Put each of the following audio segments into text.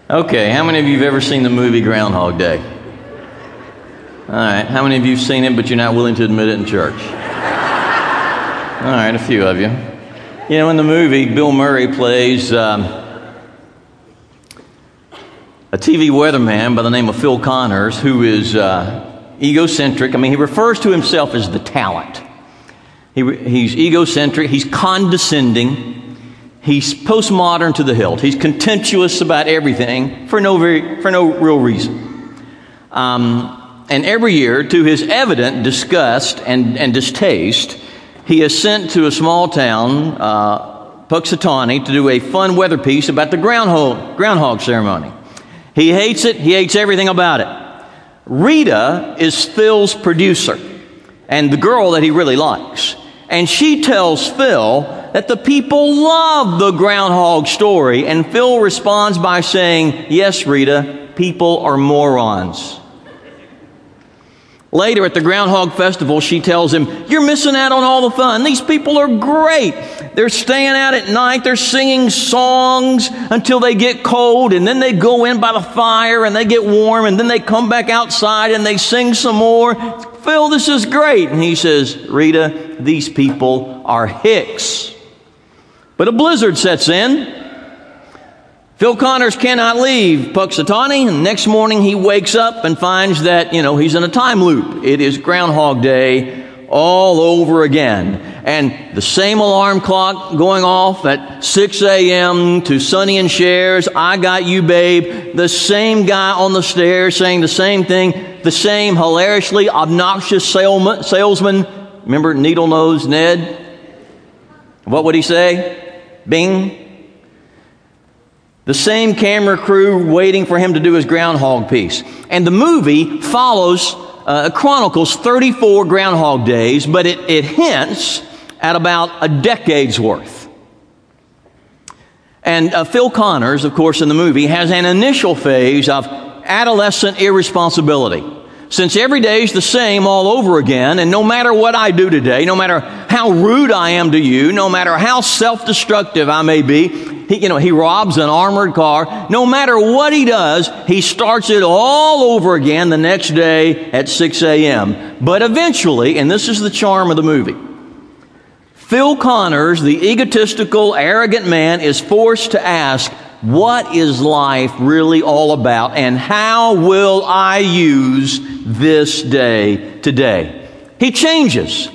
Okay, how many of you have ever seen the movie Groundhog Day? All right, how many of you have seen it but you're not willing to admit it in church? All right, a few of you. You know, in the movie, Bill Murray plays a TV weatherman by the name of Phil Connors, who is egocentric. I mean, he refers to himself as the talent. He's egocentric, he's condescending, he's postmodern to the hilt. He's contemptuous about everything for no real reason. And every year, to his evident disgust and distaste, he is sent to a small town, Punxsutawney, to do a fun weather piece about the groundhog ceremony. He hates it. He hates everything about it. Rita is Phil's producer and the girl that he really likes. And she tells Phil that the people love the groundhog story. And Phil responds by saying, "Yes, Rita, people are morons." Later at the Groundhog Festival, she tells him, "You're missing out on all the fun. These people are great. They're staying out at night. They're singing songs until they get cold. And then they go in by the fire and they get warm. And then they come back outside and they sing some more. Phil, this is great." And he says, "Rita, these people are hicks." But a blizzard sets in. Phil Connors cannot leave Punxsutawney, and next morning he wakes up and finds that, he's in a time loop. It is Groundhog Day all over again. And the same alarm clock going off at 6 a.m. to Sonny and Cher's "I Got You, Babe." The same guy on the stairs saying the same thing. The same hilariously obnoxious salesman. Remember Needle Nose Ned? What would he say? Bing. The same camera crew waiting for him to do his groundhog piece. And the movie chronicles 34 Groundhog Days, but it hints at about a decade's worth. And Phil Connors, of course, in the movie, has an initial phase of adolescent irresponsibility. Since every day is the same all over again, and no matter what I do today, no matter how rude I am to you, no matter how self-destructive I may be, he robs an armored car. No matter what he does, he starts it all over again the next day at 6 a.m. But eventually, and this is the charm of the movie, Phil Connors, the egotistical, arrogant man, is forced to ask, what is life really all about, and how will I use this day today? He changes.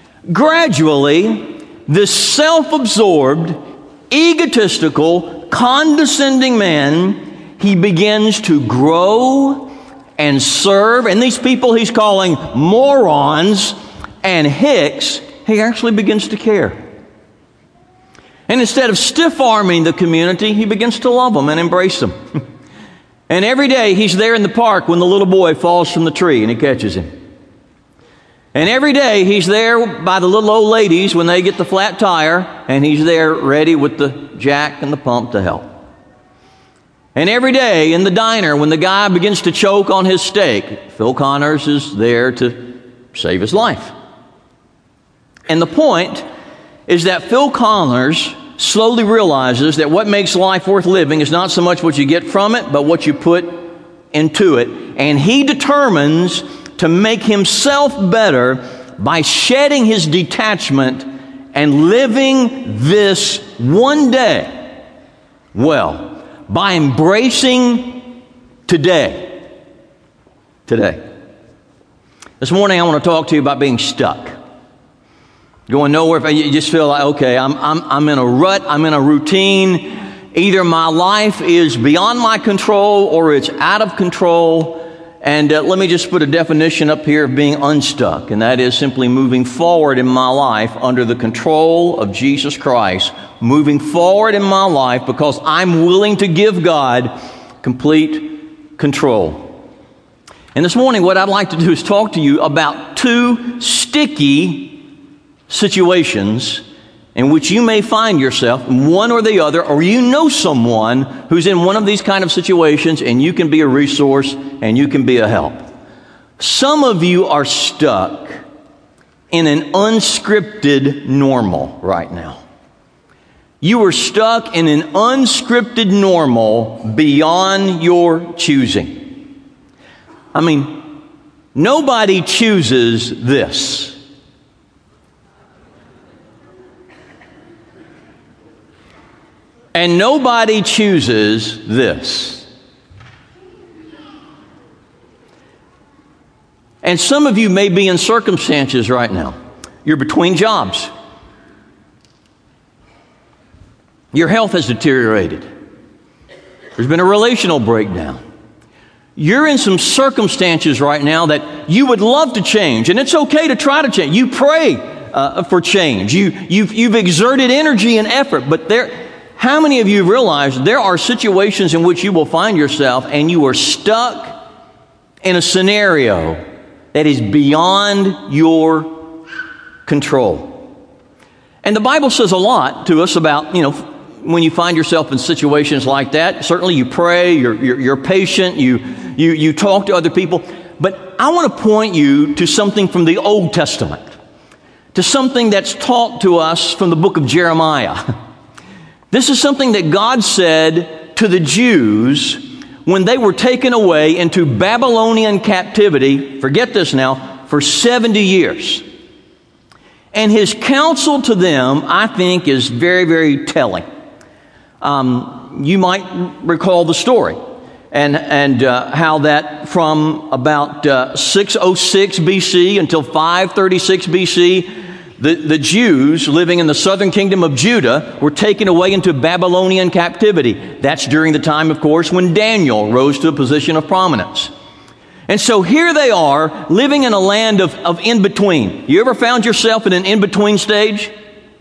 Gradually, this self-absorbed, egotistical, condescending man, he begins to grow and serve. And these people he's calling morons and hicks, he actually begins to care. And instead of stiff-arming the community, he begins to love them and embrace them. And every day he's there in the park when the little boy falls from the tree and he catches him. And every day he's there by the little old ladies when they get the flat tire, and he's there ready with the jack and the pump to help. And every day in the diner when the guy begins to choke on his steak, Phil Connors is there to save his life. And the point is that Phil Connors slowly realizes that what makes life worth living is not so much what you get from it, but what you put into it. And he determines to make himself better by shedding his detachment and living this one day well, by embracing today. Today. This morning I want to talk to you about being stuck. Going nowhere. You just feel like, okay, I'm in a rut, I'm in a routine. Either my life is beyond my control or it's out of control. And let me just put a definition up here of being unstuck. And that is simply moving forward in my life under the control of Jesus Christ. Moving forward in my life because I'm willing to give God complete control. And this morning what I'd like to do is talk to you about two sticky situations in which you may find yourself in one or the other, or you know someone who's in one of these kind of situations, and you can be a resource and you can be a help. Some of you are stuck in an unscripted normal right now. You are stuck in an unscripted normal beyond your choosing. I mean, nobody chooses this. And nobody chooses this. And some of you may be in circumstances right now. You're between jobs. Your health has deteriorated. There's been a relational breakdown. You're in some circumstances right now that you would love to change, and it's okay to try to change. You pray for change. You've exerted energy and effort, but how many of you realize there are situations in which you will find yourself and you are stuck in a scenario that is beyond your control? And the Bible says a lot to us about, when you find yourself in situations like that. Certainly you pray, you're patient, you talk to other people. But I want to point you to something from the Old Testament, to something that's taught to us from the book of Jeremiah. This is something that God said to the Jews when they were taken away into Babylonian captivity, forget this now, for 70 years. And His counsel to them, I think, is very, very telling. You might recall the story and how that from about 606 BC until 536 BC, the Jews living in the southern kingdom of Judah were taken away into Babylonian captivity. That's during the time, of course, when Daniel rose to a position of prominence. And so here they are living in a land of in-between. You ever found yourself in an in-between stage?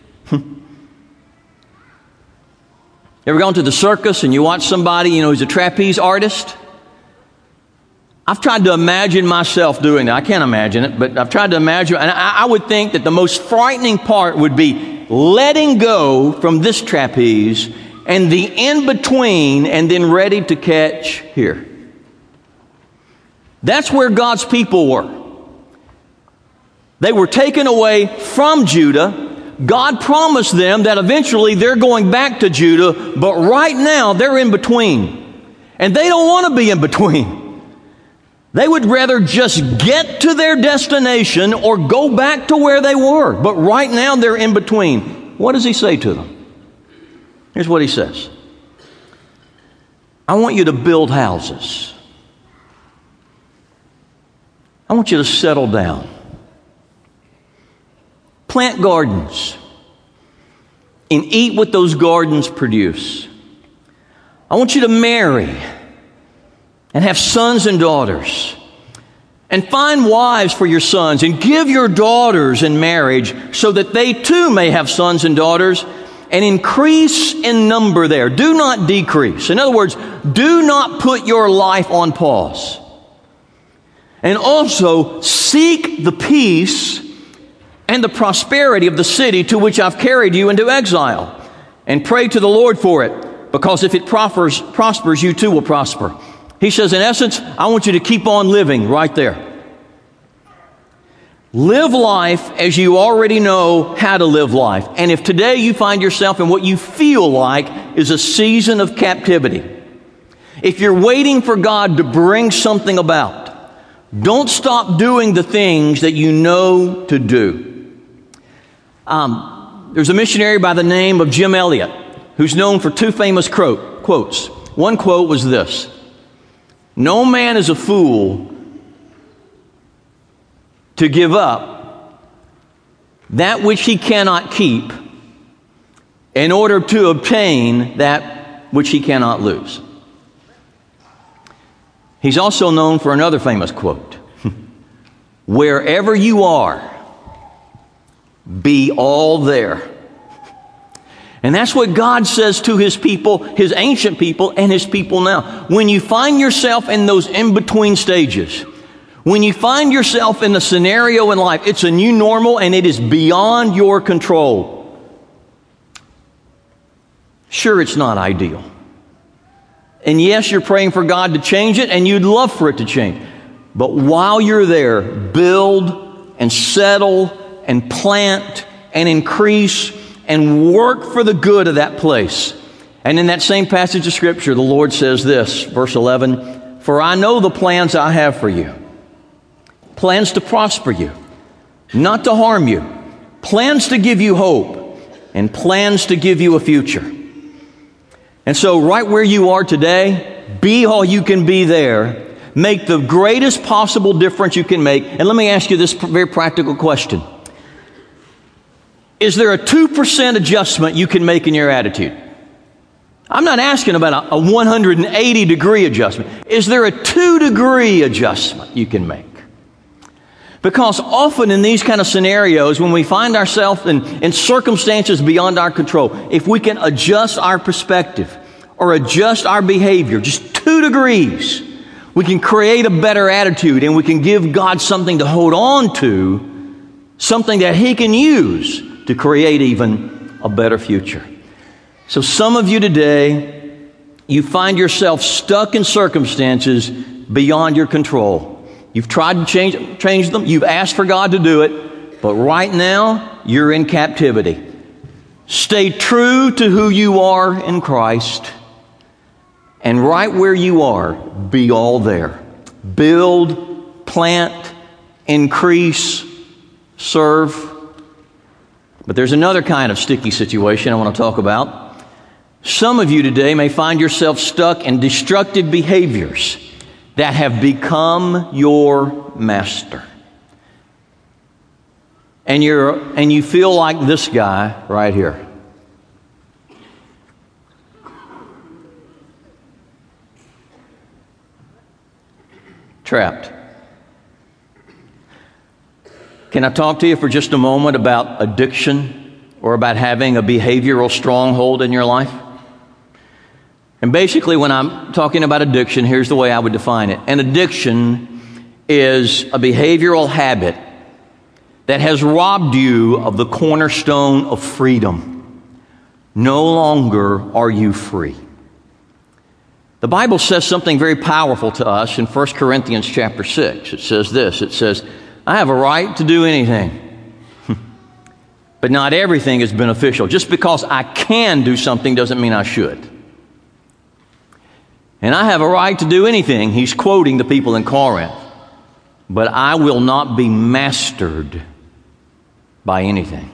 You ever gone to the circus and you watch somebody, who's a trapeze artist? I've tried to imagine myself doing that. I can't imagine it, but I've tried to imagine. And I would think that the most frightening part would be letting go from this trapeze and the in-between and then ready to catch here. That's where God's people were. They were taken away from Judah. God promised them that eventually they're going back to Judah, but right now they're in between. And they don't want to be in between. They would rather just get to their destination or go back to where they were. But right now they're in between. What does He say to them? Here's what He says. I want you to build houses. I want you to settle down. Plant gardens and eat what those gardens produce. I want you to marry and have sons and daughters, and find wives for your sons, and give your daughters in marriage so that they too may have sons and daughters, and increase in number there. Do not decrease. In other words, do not put your life on pause. And also seek the peace and the prosperity of the city to which I've carried you into exile, and pray to the Lord for it, because if it prospers, you too will prosper. He says, in essence, I want you to keep on living right there. Live life as you already know how to live life. And if today you find yourself in what you feel like is a season of captivity, if you're waiting for God to bring something about, don't stop doing the things that you know to do. There's a missionary by the name of Jim Elliot who's known for two famous quotes. One quote was this: no man is a fool to give up that which he cannot keep in order to obtain that which he cannot lose. He's also known for another famous quote: wherever you are, be all there. And that's what God says to His people, His ancient people, and His people now. When you find yourself in those in-between stages, when you find yourself in a scenario in life, it's a new normal and it is beyond your control. Sure, it's not ideal. And yes, you're praying for God to change it, and you'd love for it to change. But while you're there, build and settle and plant and increase and work for the good of that place. And in that same passage of Scripture, the Lord says this, verse 11, "For I know the plans I have for you, plans to prosper you, not to harm you, plans to give you hope, and plans to give you a future." And so right where you are today, be all you can be there. Make the greatest possible difference you can make. And let me ask you this very practical question. Is there a 2% adjustment you can make in your attitude? I'm not asking about a 180-degree adjustment. Is there a 2-degree adjustment you can make? Because often in these kind of scenarios, when we find ourselves in circumstances beyond our control, if we can adjust our perspective or adjust our behavior just 2 degrees, we can create a better attitude and we can give God something to hold on to, something that He can use to create even a better future. So some of you today, you find yourself stuck in circumstances beyond your control. You've tried to change them. You've asked for God to do it. But right now, you're in captivity. Stay true to who you are in Christ. And right where you are, be all there. Build, plant, increase, serve. But there's another kind of sticky situation I want to talk about. Some of you today may find yourself stuck in destructive behaviors that have become your master. And you feel like this guy right here. Trapped. Can I talk to you for just a moment about addiction or about having a behavioral stronghold in your life? And basically, when I'm talking about addiction, here's the way I would define it. An addiction is a behavioral habit that has robbed you of the cornerstone of freedom. No longer are you free. The Bible says something very powerful to us in 1 Corinthians chapter 6. It says this, it says, "I have a right to do anything, but not everything is beneficial. Just because I can do something doesn't mean I should. And I have a right to do anything," he's quoting the people in Corinth, "but I will not be mastered by anything."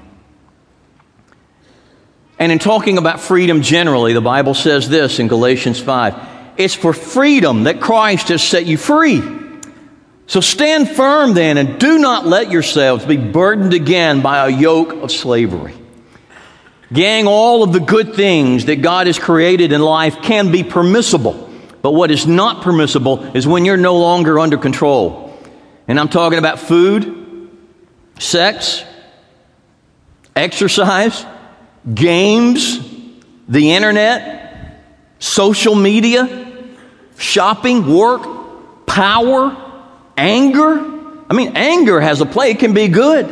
And in talking about freedom generally, the Bible says this in Galatians 5, "It's for freedom that Christ has set you free. So stand firm then, and do not let yourselves be burdened again by a yoke of slavery." Gang, all of the good things that God has created in life can be permissible. But what is not permissible is when you're no longer under control. And I'm talking about food, sex, exercise, games, the internet, social media, shopping, work, power, anger. I mean, anger has a play. It can be good.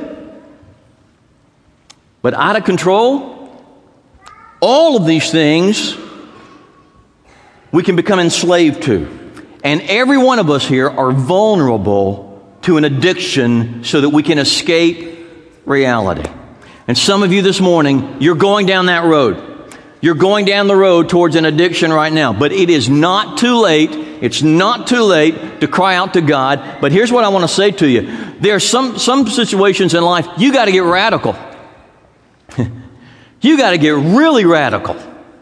But out of control, all of these things we can become enslaved to. And every one of us here are vulnerable to an addiction so that we can escape reality. And some of you this morning, you're going down that road. You're going down the road towards an addiction right now. But it is not too late. It's not too late to cry out to God. But here's what I want to say to you. There are some situations in life, you got to get radical. You got to get really radical.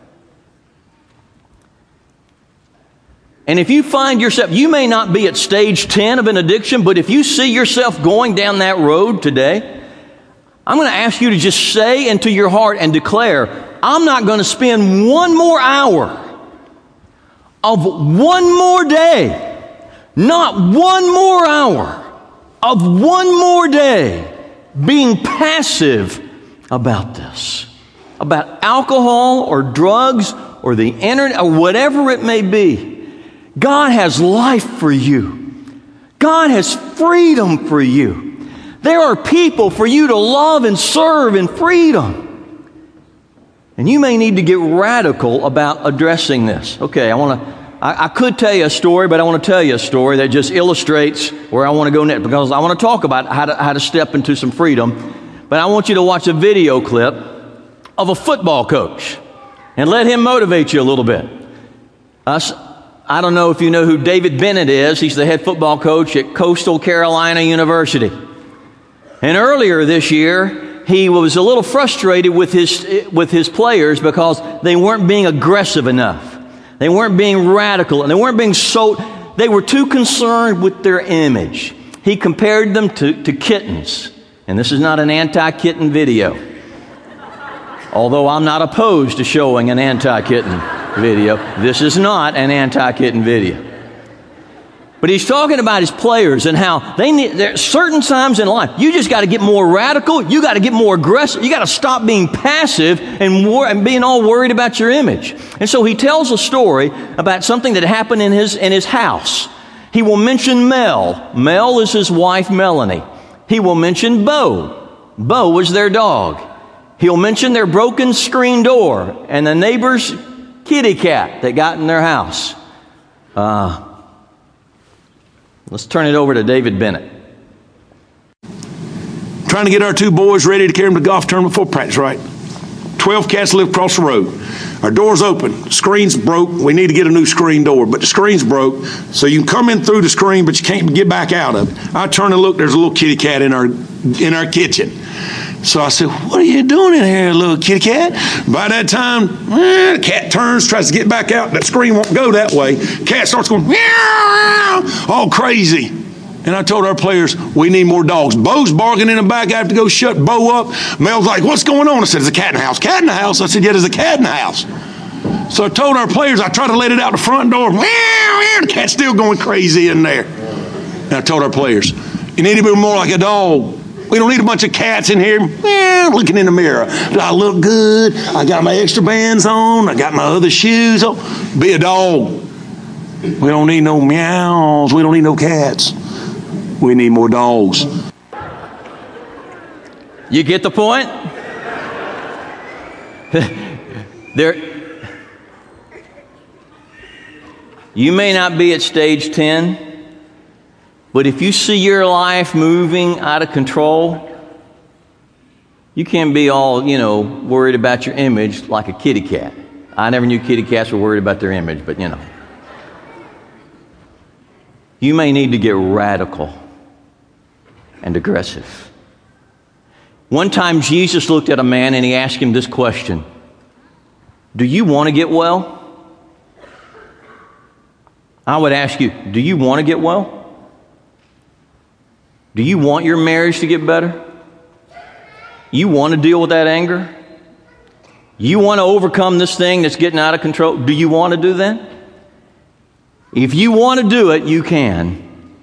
And if you find yourself, you may not be at stage 10 of an addiction, but if you see yourself going down that road today, I'm going to ask you to just say into your heart and declare, I'm not going to spend one more hour of one more day, not one more hour of one more day being passive about this, about alcohol or drugs or the internet or whatever it may be. God has life for you. God has freedom for you. There are people for you to love and serve in freedom. And you may need to get radical about addressing this. Okay, I could tell you a story, but I want to tell you a story that just illustrates where I want to go next, because I want to talk about how to step into some freedom. But I want you to watch a video clip of a football coach and let him motivate you a little bit. I don't know if you know who David Bennett is. He's the head football coach at Coastal Carolina University. And earlier this year, he was a little frustrated with his players because they weren't being aggressive enough. They weren't being radical, and they were too concerned with their image. He compared them to kittens. And this is not an anti-kitten video. Although I'm not opposed to showing an anti-kitten video. This is not an anti-kitten video. But he's talking about his players and how there are certain times in life, you just got to get more radical. You got to get more aggressive. You got to stop being passive and being all worried about your image. And so he tells a story about something that happened in his house. He will mention Mel. Mel is his wife, Melanie. He will mention Bo. Bo was their dog. He'll mention their broken screen door and the neighbor's kitty cat that got in their house. Let's turn it over to David Bennett. Trying to get our two boys ready to carry them to golf tournament before practice, right? 12 cats live across the road. Our door's open. Screen's broke. We need to get a new screen door, but the screen's broke, so you can come in through the screen, but you can't get back out of it. I turn and look, there's a little kitty cat in our kitchen. So I said, what are you doing in here, little kitty cat? By that time, the cat turns, tries to get back out. That screen won't go that way. Cat starts going, meow, all crazy. And I told our players, we need more dogs. Bo's barking in the back. I have to go shut Bo up. Mel's like, what's going on? I said, there's a cat in the house. Cat in the house? I said, yeah, there's a cat in the house. So I told our players, I tried to let it out the front door. Meow, meow, the cat's still going crazy in there. And I told our players, you need to be more like a dog. We don't need a bunch of cats in here looking in the mirror. Do I look good? I got my extra bands on. I got my other shoes on. Be a dog. We don't need no meows. We don't need no cats. We need more dogs. You get the point? You may not be at stage 10. But if you see your life moving out of control, you can't be all, worried about your image like a kitty cat. I never knew kitty cats were worried about their image, but You may need to get radical and aggressive. One time Jesus looked at a man and he asked him this question: do you want to get well? I would ask you, do you want to get well? Do you want your marriage to get better? You want to deal with that anger? You want to overcome this thing that's getting out of control? Do you want to do that? If you want to do it, you can.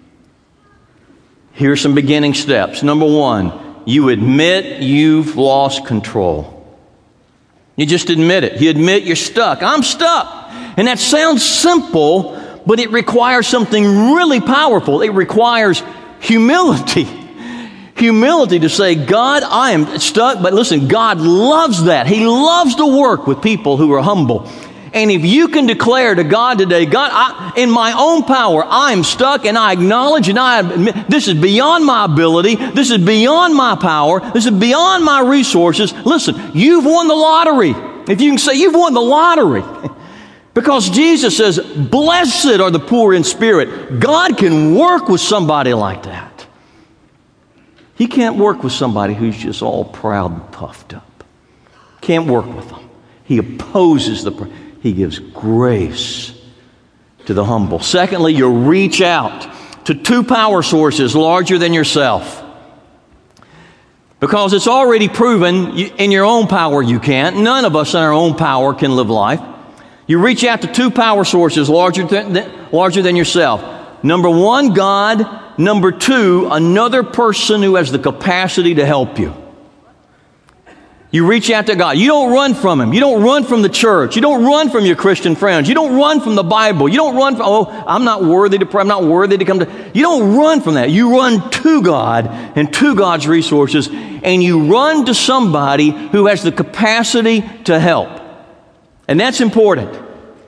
Here's some beginning steps. Number one, you admit you've lost control. You just admit it. You admit you're stuck. I'm stuck. And that sounds simple, but it requires something really powerful. It requires humility. Humility to say, God, I am stuck. But listen, God loves that. He loves to work with people who are humble. And if you can declare to God today, God, in my own power, I'm stuck, and I acknowledge and I admit this is beyond my ability. This is beyond my power. This is beyond my resources. Listen, you've won the lottery. If you can say you've won the lottery. Because Jesus says, blessed are the poor in spirit. God can work with somebody like that. He can't work with somebody who's just all proud and puffed up. Can't work with them. He opposes He gives grace to the humble. Secondly, you reach out to two power sources larger than yourself. Because it's already proven in your own power you can't. None of us in our own power can live life. You reach out to two power sources larger than yourself. Number one, God. Number two, another person who has the capacity to help you. You reach out to God. You don't run from Him. You don't run from the church. You don't run from your Christian friends. You don't run from the Bible. You don't run from, I'm not worthy to pray. I'm not worthy to come to. You don't run from that. You run to God and to God's resources, and you run to somebody who has the capacity to help. And that's important.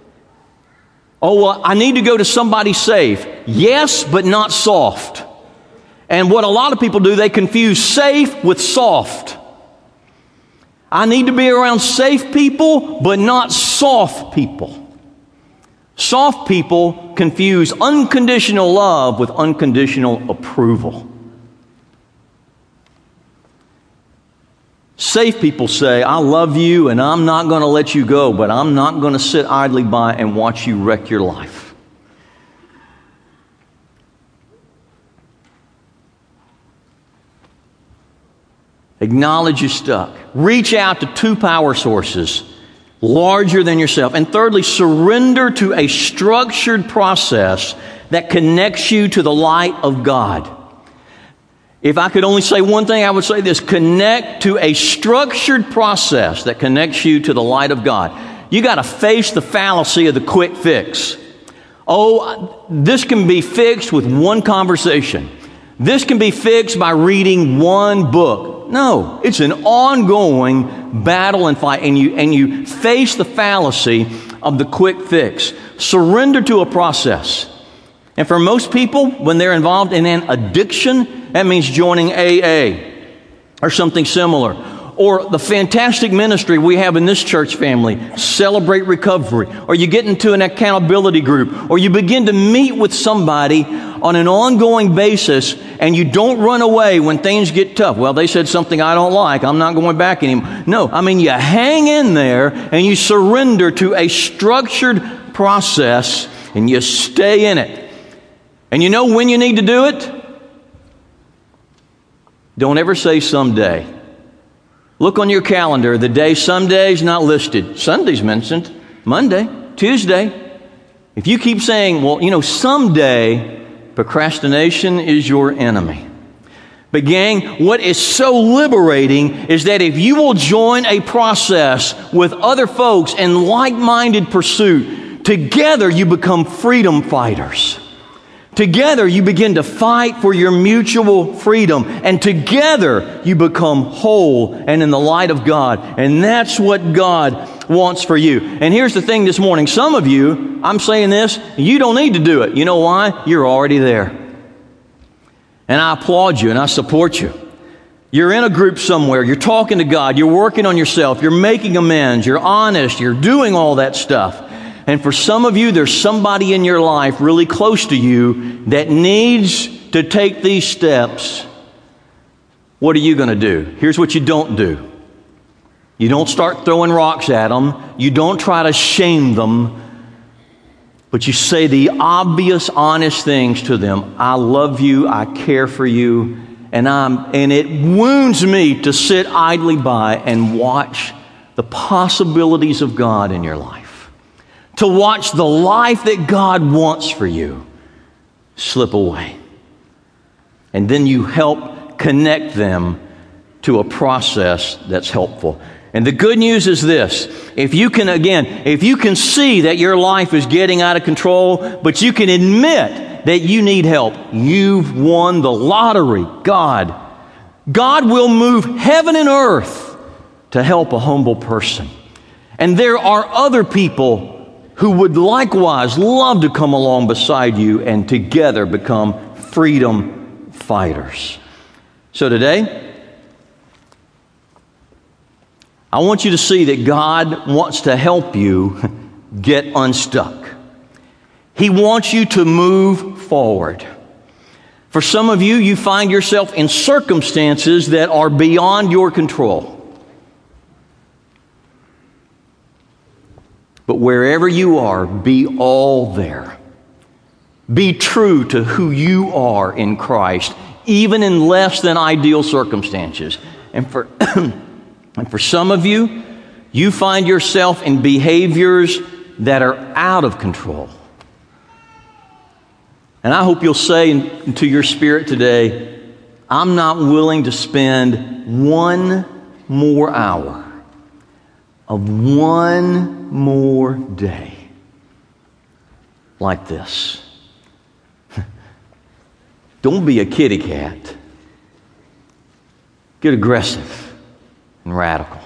Oh, well, I need to go to somebody safe. Yes, but not soft. And what a lot of people do, they confuse safe with soft. I need to be around safe people, but not soft people. Soft people confuse unconditional love with unconditional approval. Safe people say, I love you and I'm not going to let you go, but I'm not going to sit idly by and watch you wreck your life. Acknowledge you're stuck. Reach out to two power sources larger than yourself. And thirdly, surrender to a structured process that connects you to the light of God. If I could only say one thing, I would say this: connect to a structured process that connects you to the light of God. You got to face the fallacy of the quick fix. Oh, this can be fixed with one conversation. This can be fixed by reading one book. No, it's an ongoing battle and fight, and you face the fallacy of the quick fix. Surrender to a process. And for most people, when they're involved in an addiction, that means joining AA or something similar. Or the fantastic ministry we have in this church family, Celebrate Recovery. Or you get into an accountability group. Or you begin to meet with somebody on an ongoing basis, and you don't run away when things get tough. Well, they said something I don't like. I'm not going back anymore. No, I mean, you hang in there and you surrender to a structured process and you stay in it. And you know when you need to do it? Don't ever say someday. Look on your calendar. The day someday is not listed. Sunday's mentioned. Monday, Tuesday. If you keep saying, well, you know, someday, procrastination is your enemy. But gang, what is so liberating is that if you will join a process with other folks in like-minded pursuit, together you become freedom fighters. Together you begin to fight for your mutual freedom, and together you become whole and in the light of God. And that's what God wants for you. And here's the thing this morning. Some of you, I'm saying this, you don't need to do it. You know why? You're already there. And I applaud you and I support you. You're in a group somewhere. You're talking to God. You're working on yourself. You're making amends. You're honest. You're doing all that stuff. And for some of you, there's somebody in your life really close to you that needs to take these steps. What are you going to do? Here's what you don't do. You don't start throwing rocks at them. You don't try to shame them. But you say the obvious, honest things to them. I love you. I care for you. And it wounds me to sit idly by and watch the possibilities of God in your life. To watch the life that God wants for you slip away. And then you help connect them to a process that's helpful. And the good news is this: if you can see that your life is getting out of control, but you can admit that you need help, you've won the lottery. God will move heaven and earth to help a humble person. And there are other people who would likewise love to come along beside you and together become freedom fighters. So today, I want you to see that God wants to help you get unstuck. He wants you to move forward. For some of you, you find yourself in circumstances that are beyond your control. But wherever you are, be all there. Be true to who you are in Christ, even in less than ideal circumstances. And for some of you, you find yourself in behaviors that are out of control. And I hope you'll say into your spirit today, I'm not willing to spend one more hour of one more day like this. Don't be a kitty cat. Get aggressive and radical.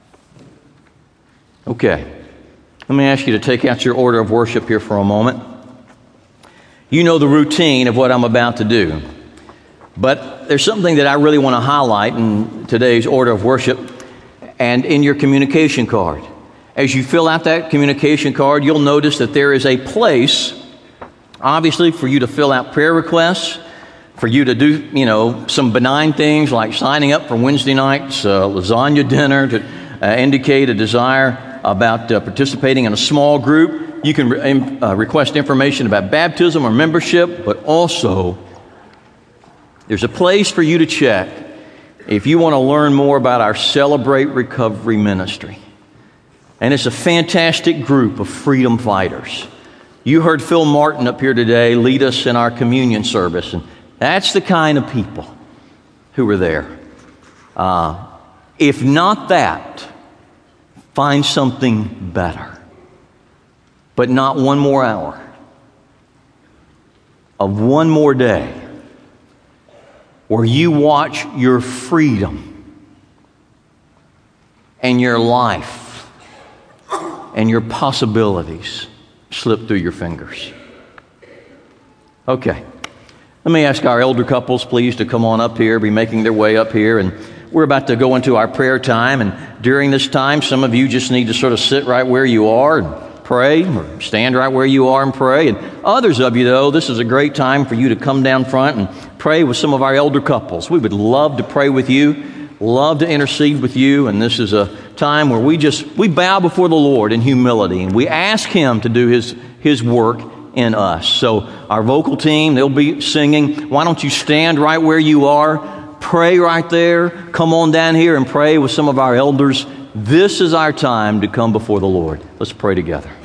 Okay, let me ask you to take out your order of worship here for a moment. You know the routine of what I'm about to do, but there's something that I really want to highlight in today's order of worship. and in your communication card. As you fill out that communication card, you'll notice that there is a place, obviously, for you to fill out prayer requests, for you to do, some benign things like signing up for Wednesday night's lasagna dinner, to indicate a desire about participating in a small group. You can request information about baptism or membership, but also there's a place for you to check if you want to learn more about our Celebrate Recovery ministry. And it's a fantastic group of freedom fighters. You heard Phil Martin up here today lead us in our communion service, and that's the kind of people who are there. If not that, find something better. But not one more hour of one more day where you watch your freedom and your life and your possibilities slip through your fingers. Okay. Let me ask our elder couples, please, to come on up here, be making their way up here. And we're about to go into our prayer time. And during this time, some of you just need to sort of sit right where you are and pray, or stand right where you are and pray. And others of you, though, this is a great time for you to come down front and pray with some of our elder couples. We would love to pray with you, love to intercede with you. And this is a time where we bow before the Lord in humility, and we ask Him to do His work in us. So our vocal team, they'll be singing. Why don't you stand right where you are, pray right there, come on down here and pray with some of our elders. This is our time to come before the Lord. Let's pray together.